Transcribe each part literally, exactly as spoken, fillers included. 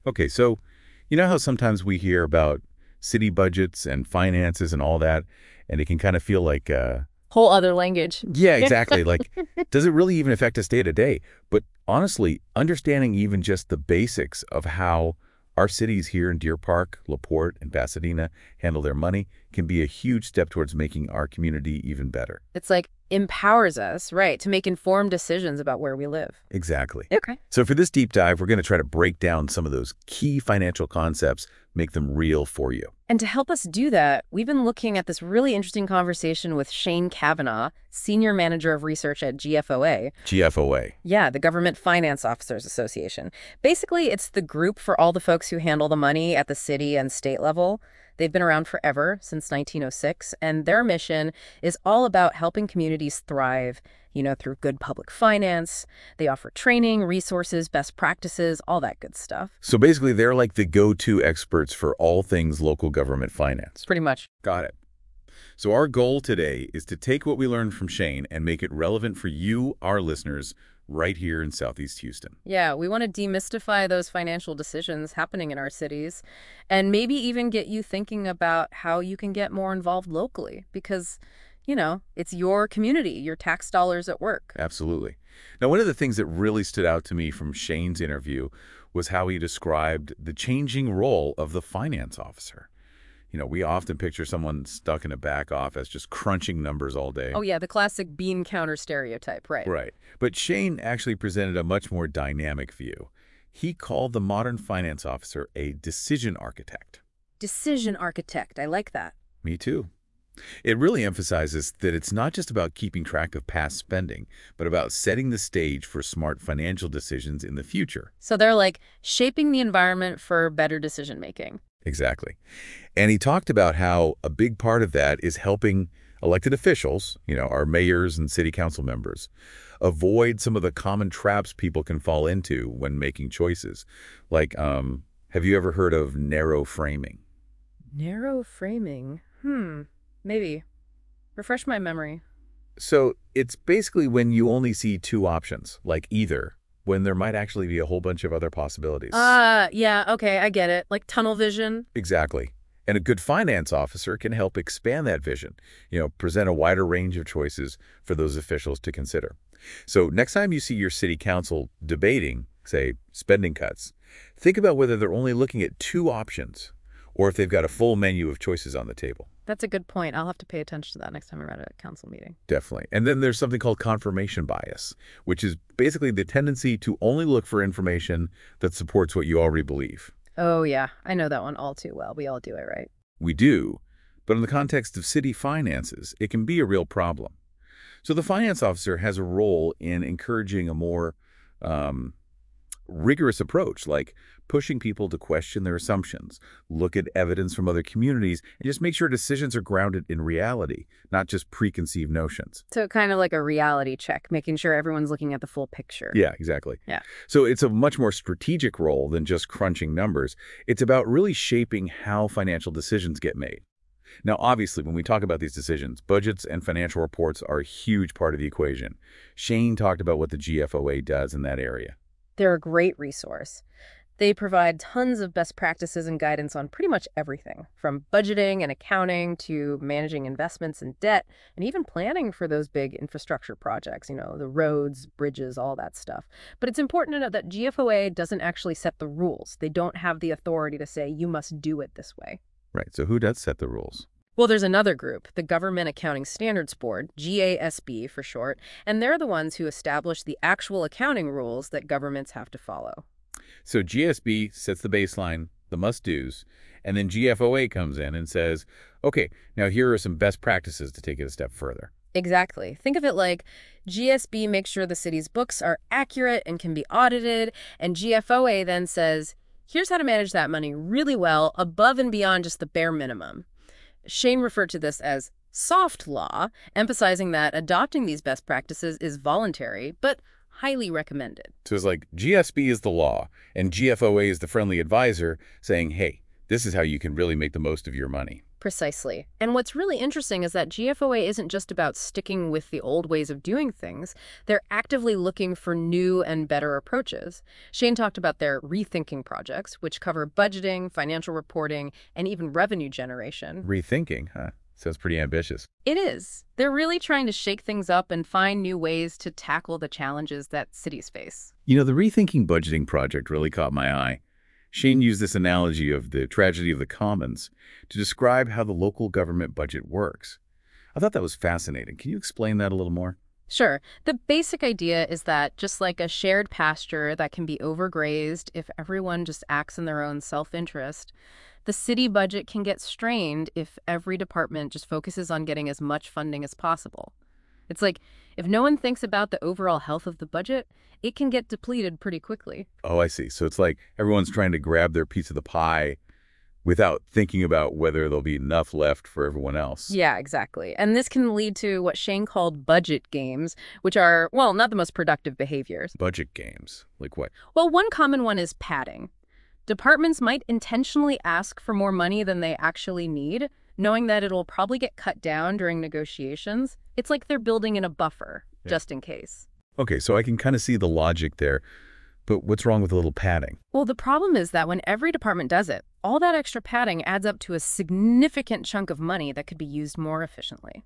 Okay, so you know how sometimes we hear about city budgets and finances and all that, and it can kind of feel like, uh, Whole other language. yeah, exactly. Like, does it really even affect us day to day? But honestly, understanding even just the basics of how our cities here in Deer Park, LaPorte, and Pasadena handle their money can be a huge step towards making our community even better. It's like empowers us, right, to make informed decisions about where we live. Exactly. Okay. So for this deep dive, we're going to try to break down some of those key financial concepts, make them real for you. And to help us do that, we've been looking at this really interesting conversation with Shane Kavanaugh, Senior Manager of Research at G F O A. G F O A. Yeah, the Government Finance Officers Association. Basically, it's the group for all the folks who handle the money at the city and state level. They've been around forever, since nineteen oh six, and their mission is all about helping communities thrive, you know, through good public finance. They offer training, resources, best practices, all that good stuff. So basically, they're like the go-to experts for all things local government finance. Pretty much. Got it. So our goal today is to take what we learned from Shane and make it relevant for you, our listeners, right here in Southeast Houston. Yeah, we want to demystify those financial decisions happening in our cities and maybe even get you thinking about how you can get more involved locally because, you know, it's your community, your tax dollars at work. Absolutely. Now, one of the things that really stood out to me from Shane's interview was how he described the changing role of the finance officer. You know, we often picture someone stuck in a back office just crunching numbers all day. Oh, yeah, the classic bean counter stereotype, right? Right. But Shane actually presented a much more dynamic view. He called the modern finance officer a decision architect. Decision architect, I like that. Me too. It really emphasizes that it's not just about keeping track of past spending, but about setting the stage for smart financial decisions in the future. So they're like shaping the environment for better decision making. Exactly. And he talked about how a big part of that is helping elected officials, you know, our mayors and city council members, avoid some of the common traps people can fall into when making choices. Like, um, have you ever heard of narrow framing? Narrow framing? Hmm, maybe. Refresh my memory. So it's basically when you only see two options, like either, when there might actually be a whole bunch of other possibilities. Ah, uh, yeah, okay, I get it. Like tunnel vision. Exactly. And a good finance officer can help expand that vision, you know, present a wider range of choices for those officials to consider. So next time you see your city council debating, say, spending cuts, think about whether they're only looking at two options or if they've got a full menu of choices on the table. That's a good point. I'll have to pay attention to that next time we're at a council meeting. Definitely. And then there's something called confirmation bias, which is basically the tendency to only look for information that supports what you already believe. Oh, yeah. I know that one all too well. We all do it, right? We do. But in the context of city finances, it can be a real problem. So the finance officer has a role in encouraging a more um, rigorous approach, like pushing people to question their assumptions, look at evidence from other communities, and just make sure decisions are grounded in reality, not just preconceived notions. So kind of like a reality check, making sure everyone's looking at the full picture. Yeah, exactly. Yeah. So it's a much more strategic role than just crunching numbers. It's about really shaping how financial decisions get made. Now, obviously, when we talk about these decisions, budgets and financial reports are a huge part of the equation. Shane talked about what the G F O A does in that area. They're a great resource. They provide tons of best practices and guidance on pretty much everything, from budgeting and accounting to managing investments and debt, and even planning for those big infrastructure projects, you know, the roads, bridges, all that stuff. But it's important to note that G F O A doesn't actually set the rules. They don't have the authority to say, you must do it this way. Right. So who does set the rules? Well, there's another group, the Government Accounting Standards Board, G A S B for short, and they're the ones who establish the actual accounting rules that governments have to follow. So G S B sets the baseline, the must-dos, and then G F O A comes in and says, okay, now here are some best practices to take it a step further. Exactly. Think of it like G S B makes sure the city's books are accurate and can be audited, and G F O A then says, here's how to manage that money really well, above and beyond just the bare minimum. Shane referred to this as soft law, emphasizing that adopting these best practices is voluntary, but highly recommended. So it's like G S B is the law, and G F O A is the friendly advisor saying, hey, This is how you can really make the most of your money. Precisely. And what's really interesting is that G F O A isn't just about sticking with the old ways of doing things. They're actively looking for new and better approaches. Shane talked about their rethinking projects, which cover budgeting, financial reporting, and even revenue generation. Rethinking, huh? Sounds pretty ambitious. It is. They're really trying to shake things up and find new ways to tackle the challenges that cities face. You know, the Rethinking Budgeting project really caught my eye. Shane used this analogy of the tragedy of the commons to describe how the local government budget works. I thought that was fascinating. Can you explain that a little more? Sure. The basic idea is that just like a shared pasture that can be overgrazed if everyone just acts in their own self-interest, the city budget can get strained if every department just focuses on getting as much funding as possible. It's like, if no one thinks about the overall health of the budget, it can get depleted pretty quickly. Oh, I see. So it's like everyone's trying to grab their piece of the pie without thinking about whether there'll be enough left for everyone else. Yeah, exactly. And this can lead to what Shane called budget games, which are, well, not the most productive behaviors. Budget games? Like what? Well, one common one is padding. Departments might intentionally ask for more money than they actually need, knowing that it'll probably get cut down during negotiations. It's like they're building in a buffer, Yeah. just in case. Okay, so I can kind of see the logic there. But what's wrong with a little padding? Well, the problem is that when every department does it, all that extra padding adds up to a significant chunk of money that could be used more efficiently.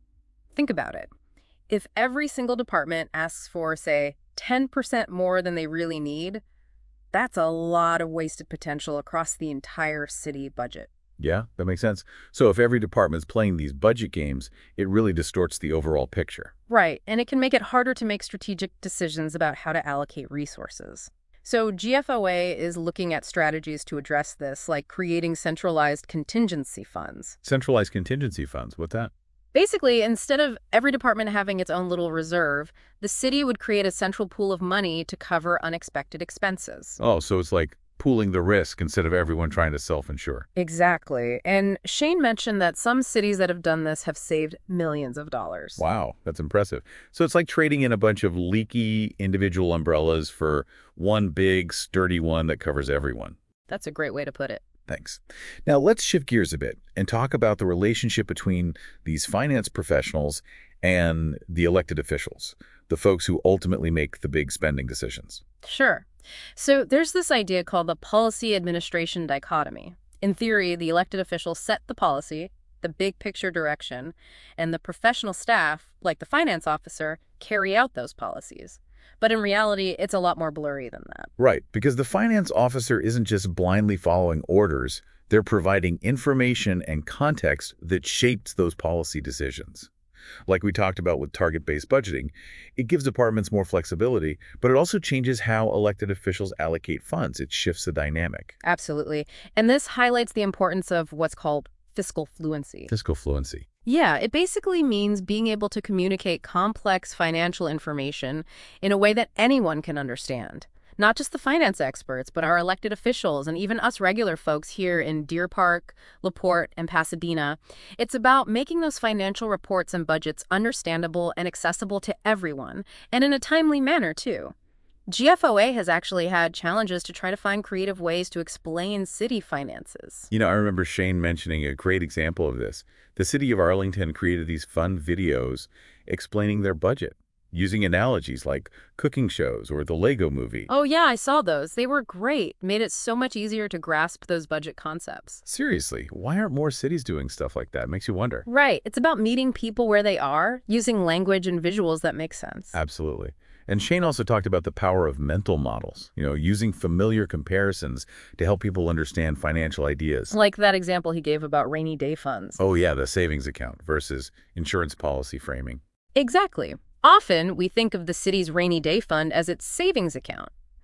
Think about it. If every single department asks for, say, ten percent more than they really need, that's a lot of wasted potential across the entire city budget. Yeah, that makes sense. So if every department's playing these budget games, it really distorts the overall picture. Right, and it can make it harder to make strategic decisions about how to allocate resources. So G F O A is looking at strategies to address this, like creating centralized contingency funds. Centralized contingency funds, what's that? Basically, instead of every department having its own little reserve, the city would create a central pool of money to cover unexpected expenses. Oh, so it's like pooling the risk instead of everyone trying to self-insure. Exactly. And Shane mentioned that some cities that have done this have saved millions of dollars. Wow, that's impressive. So it's like trading in a bunch of leaky individual umbrellas for one big, sturdy one that covers everyone. That's a great way to put it. Thanks. Now let's shift gears a bit and talk about the relationship between these finance professionals and the elected officials, the folks who ultimately make the big spending decisions. Sure. So there's this idea called the policy administration dichotomy. In theory, the elected officials set the policy, the big picture direction, and the professional staff, like the finance officer, carry out those policies. But in reality, it's a lot more blurry than that. Right, because the finance officer isn't just blindly following orders. They're providing information and context that shapes those policy decisions. Like we talked about with target-based budgeting, it gives departments more flexibility, but it also changes how elected officials allocate funds. It shifts the dynamic. Absolutely. And this highlights the importance of what's called fiscal fluency. Fiscal fluency. Yeah, it basically means being able to communicate complex financial information in a way that anyone can understand. Not just the finance experts, but our elected officials and even us regular folks here in Deer Park, LaPorte, and Pasadena. It's about making those financial reports and budgets understandable and accessible to everyone, and in a timely manner, too. G F O A has actually had challenges to try to find creative ways to explain city finances. You know, I remember Shane mentioning a great example of this. The city of Arlington created these fun videos explaining their budget, using analogies like cooking shows or the Lego movie. Oh yeah, I saw those. They were great. Made it so much easier to grasp those budget concepts. Seriously, why aren't more cities doing stuff like that? Makes you wonder. Right. It's about meeting people where they are, using language and visuals that make sense. Absolutely. And Shane also talked about the power of mental models, you know, using familiar comparisons to help people understand financial ideas. Like that example he gave about rainy day funds. Oh yeah, the savings account versus insurance policy framing. Exactly. Often, we think of the city's rainy day fund as its savings account.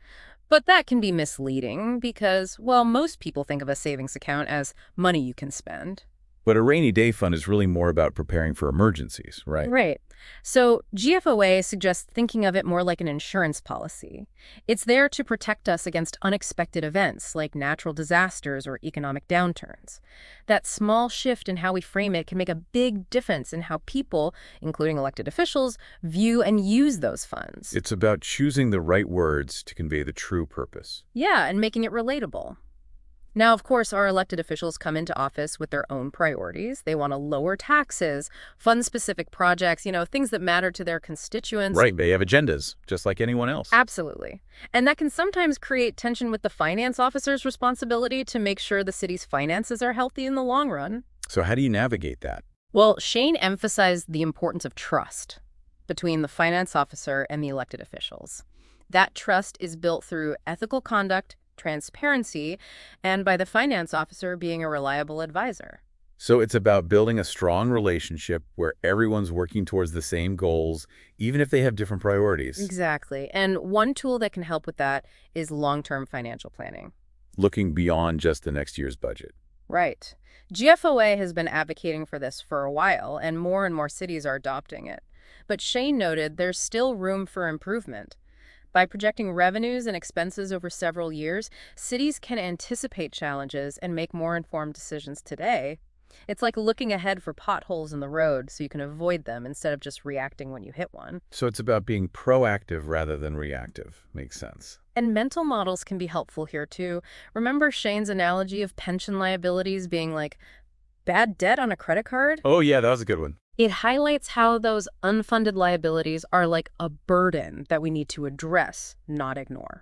But that can be misleading because, well, most people think of a savings account as money you can spend. But a rainy day fund is really more about preparing for emergencies, right? Right. So G F O A suggests thinking of it more like an insurance policy. It's there to protect us against unexpected events like natural disasters or economic downturns. That small shift in how we frame it can make a big difference in how people, including elected officials, view and use those funds. It's about choosing the right words to convey the true purpose. Yeah, and making it relatable. Now, of course, our elected officials come into office with their own priorities. They want to lower taxes, fund specific projects, you know, things that matter to their constituents. Right, they have agendas, just like anyone else. Absolutely. And that can sometimes create tension with the finance officer's responsibility to make sure the city's finances are healthy in the long run. So how do you navigate that? Well, Shane emphasized the importance of trust between the finance officer and the elected officials. That trust is built through ethical conduct, transparency, and by the finance officer being a reliable advisor. So it's about building a strong relationship where everyone's working towards the same goals, even if they have different priorities. Exactly. And one tool that can help with that is long-term financial planning. Looking beyond just the next year's budget. Right. G F O A has been advocating for this for a while, and more and more cities are adopting it. But Shane noted there's still room for improvement. By projecting revenues and expenses over several years, cities can anticipate challenges and make more informed decisions today. It's like looking ahead for potholes in the road so you can avoid them instead of just reacting when you hit one. So it's about being proactive rather than reactive. Makes sense. And mental models can be helpful here too. Remember Shane's analogy of pension liabilities being like bad debt on a credit card? Oh yeah, that was a good one. It highlights how those unfunded liabilities are like a burden that we need to address, not ignore.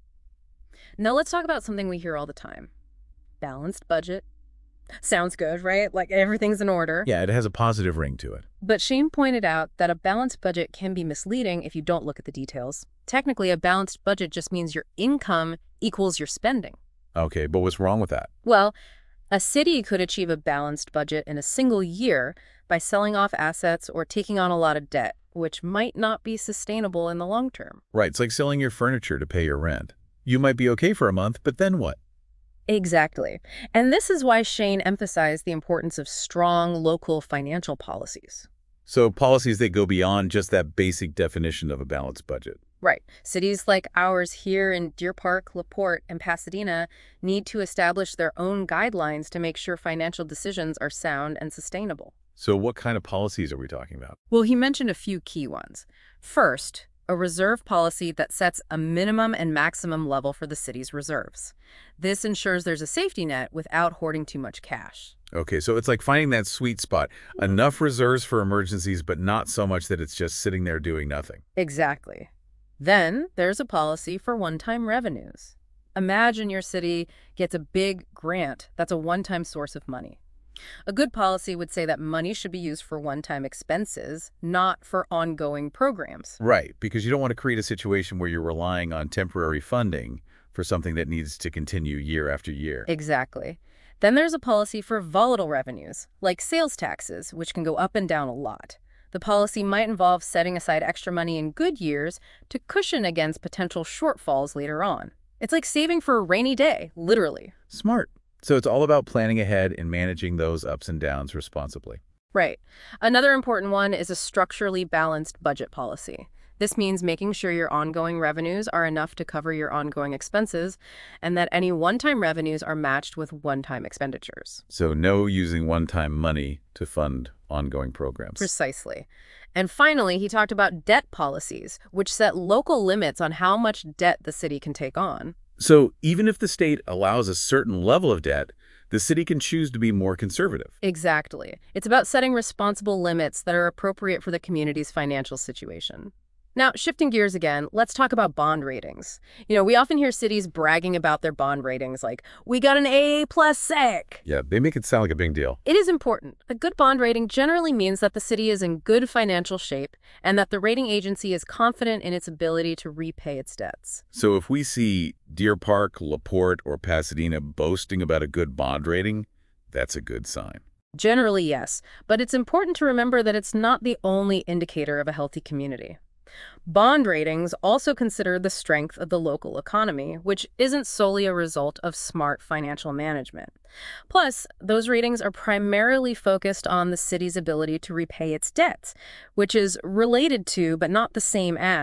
Now let's talk about something we hear all the time. Balanced budget. Sounds good, right? Like everything's in order. Yeah, it has a positive ring to it. But Shane pointed out that a balanced budget can be misleading if you don't look at the details. Technically, a balanced budget just means your income equals your spending. Okay, but what's wrong with that? Well, a city could achieve a balanced budget in a single year by selling off assets or taking on a lot of debt, which might not be sustainable in the long term. Right, it's like selling your furniture to pay your rent. You might be okay for a month, but then what? Exactly. And this is why Shane emphasized the importance of strong local financial policies. So policies that go beyond just that basic definition of a balanced budget. Right. Cities like ours here in Deer Park, LaPorte, and Pasadena need to establish their own guidelines to make sure financial decisions are sound and sustainable. So what kind of policies are we talking about? Well, he mentioned a few key ones. First, a reserve policy that sets a minimum and maximum level for the city's reserves. This ensures there's a safety net without hoarding too much cash. Okay, so it's like finding that sweet spot. Enough reserves for emergencies, but not so much that it's just sitting there doing nothing. Exactly. Then there's a policy for one-time revenues. Imagine your city gets a big grant that's a one-time source of money. A good policy would say that money should be used for one-time expenses, not for ongoing programs. Right, because you don't want to create a situation where you're relying on temporary funding for something that needs to continue year after year. Exactly. Then there's a policy for volatile revenues, like sales taxes, which can go up and down a lot. The policy might involve setting aside extra money in good years to cushion against potential shortfalls later on. It's like saving for a rainy day, literally. Smart. So it's all about planning ahead and managing those ups and downs responsibly. Right. Another important one is a structurally balanced budget policy. This means making sure your ongoing revenues are enough to cover your ongoing expenses and that any one-time revenues are matched with one-time expenditures. So no using one-time money to fund ongoing programs. Precisely. And finally, he talked about debt policies, which set local limits on how much debt the city can take on. So even if the state allows a certain level of debt, the city can choose to be more conservative. Exactly. It's about setting responsible limits that are appropriate for the community's financial situation. Now, shifting gears again, let's talk about bond ratings. You know, we often hear cities bragging about their bond ratings like, we got an A plus S A C. Yeah, they make it sound like a big deal. It is important. A good bond rating generally means that the city is in good financial shape and that the rating agency is confident in its ability to repay its debts. So if we see Deer Park, LaPorte, or Pasadena boasting about a good bond rating, that's a good sign. Generally, yes, but it's important to remember that it's not the only indicator of a healthy community. Bond ratings also consider the strength of the local economy, which isn't solely a result of smart financial management. Plus, those ratings are primarily focused on the city's ability to repay its debts, which is related to, but not the same as,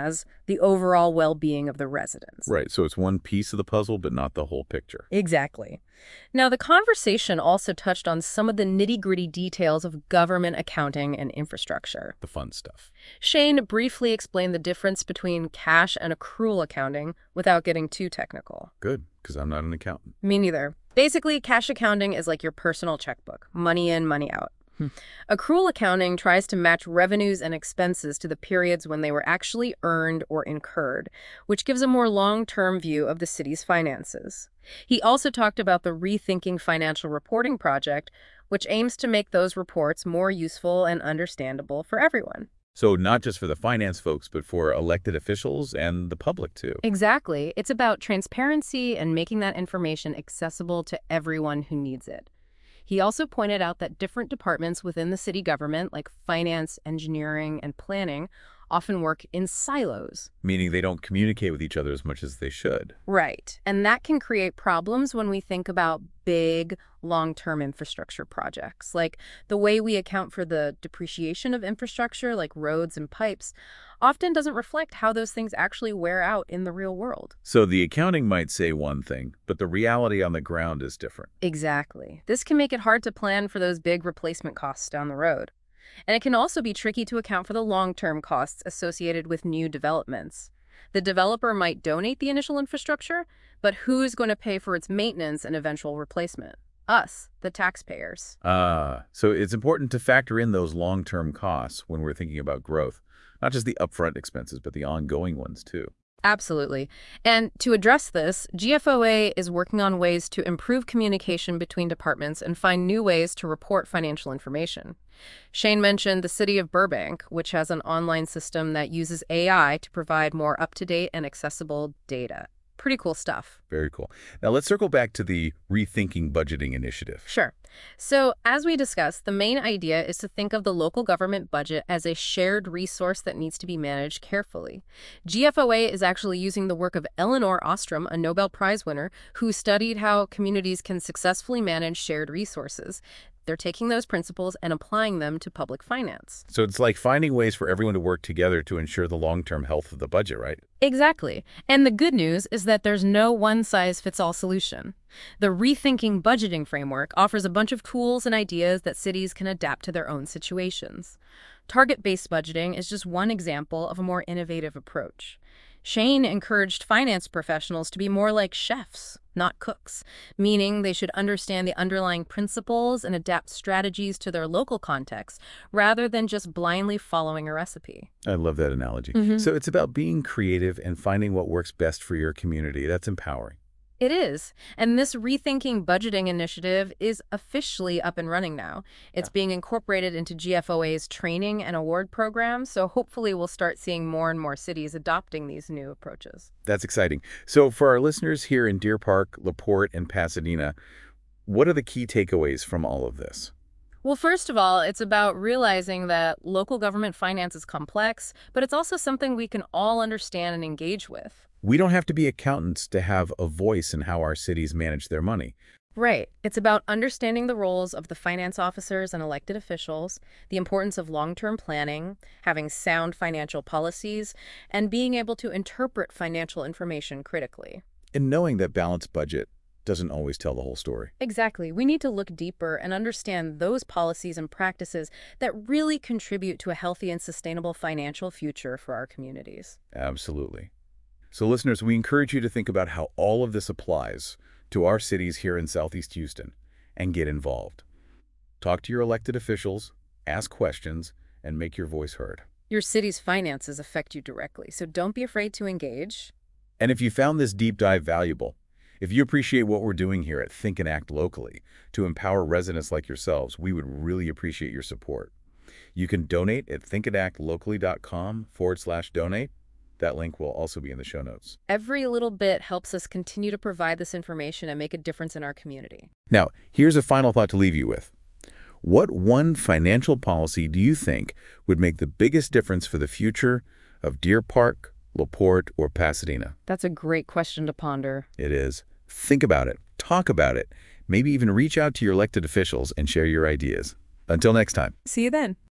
the overall well-being of the residents. Right, so it's one piece of the puzzle, but not the whole picture. Exactly. Now, the conversation also touched on some of the nitty-gritty details of government accounting and infrastructure. The fun stuff. Shane briefly explained the difference between cash and accrual accounting without getting too technical. Good, because I'm not an accountant. Me neither. Basically, cash accounting is like your personal checkbook. Money in, money out. Hmm. Accrual accounting tries to match revenues and expenses to the periods when they were actually earned or incurred, which gives a more long-term view of the city's finances. He also talked about the Rethinking Financial Reporting project, which aims to make those reports more useful and understandable for everyone. So not just for the finance folks, but for elected officials and the public, too. Exactly. It's about transparency and making that information accessible to everyone who needs it. He also pointed out that different departments within the city government, like finance, engineering, and planning, often work in silos. Meaning they don't communicate with each other as much as they should. Right. And that can create problems when we think about big, long-term infrastructure projects. Like the way we account for the depreciation of infrastructure, like roads and pipes, often doesn't reflect how those things actually wear out in the real world. So the accounting might say one thing, but the reality on the ground is different. Exactly. This can make it hard to plan for those big replacement costs down the road. And it can also be tricky to account for the long-term costs associated with new developments. The developer might donate the initial infrastructure, but who is going to pay for its maintenance and eventual replacement? Us, the taxpayers. Ah, so it's important to factor in those long-term costs when we're thinking about growth. Not just the upfront expenses, but the ongoing ones, too. Absolutely. And to address this, G F O A is working on ways to improve communication between departments and find new ways to report financial information. Shane mentioned the city of Burbank, which has an online system that uses A I to provide more up-to-date and accessible data. Pretty cool stuff. Very cool. Now let's circle back to the Rethinking Budgeting initiative. Sure. So as we discussed, the main idea is to think of the local government budget as a shared resource that needs to be managed carefully. G F O A is actually using the work of Elinor Ostrom, a Nobel Prize winner, who studied how communities can successfully manage shared resources. They're taking those principles and applying them to public finance. So it's like finding ways for everyone to work together to ensure the long-term health of the budget, right? Exactly. And the good news is that there's no one-size-fits-all solution. The Rethinking Budgeting framework offers a bunch of tools and ideas that cities can adapt to their own situations. Target-based budgeting is just one example of a more innovative approach. Shane encouraged finance professionals to be more like chefs, not cooks, meaning they should understand the underlying principles and adapt strategies to their local context rather than just blindly following a recipe. I love that analogy. Mm-hmm. So it's about being creative and finding what works best for your community. That's empowering. It is. And this Rethinking Budgeting initiative is officially up and running now. It's Yeah. being incorporated into G F O A's training and award program, so hopefully we'll start seeing more and more cities adopting these new approaches. That's exciting. So for our listeners here in Deer Park, LaPorte, and Pasadena, what are the key takeaways from all of this? Well, first of all, it's about realizing that local government finance is complex, but it's also something we can all understand and engage with. We don't have to be accountants to have a voice in how our cities manage their money. Right. It's about understanding the roles of the finance officers and elected officials, the importance of long-term planning, having sound financial policies, and being able to interpret financial information critically. And knowing that balanced budget doesn't always tell the whole story. Exactly. We need to look deeper and understand those policies and practices that really contribute to a healthy and sustainable financial future for our communities. Absolutely. So listeners, we encourage you to think about how all of this applies to our cities here in Southeast Houston and get involved. Talk to your elected officials, ask questions, and make your voice heard. Your city's finances affect you directly, so don't be afraid to engage. And if you found this deep dive valuable, if you appreciate what we're doing here at Think and Act Locally to empower residents like yourselves, we would really appreciate your support. You can donate at thinkandactlocally.com forward slash donate. That link will also be in the show notes. Every little bit helps us continue to provide this information and make a difference in our community. Now, here's a final thought to leave you with. What one financial policy do you think would make the biggest difference for the future of Deer Park, LaPorte, or Pasadena? That's a great question to ponder. It is. Think about it. Talk about it. Maybe even reach out to your elected officials and share your ideas. Until next time. See you then.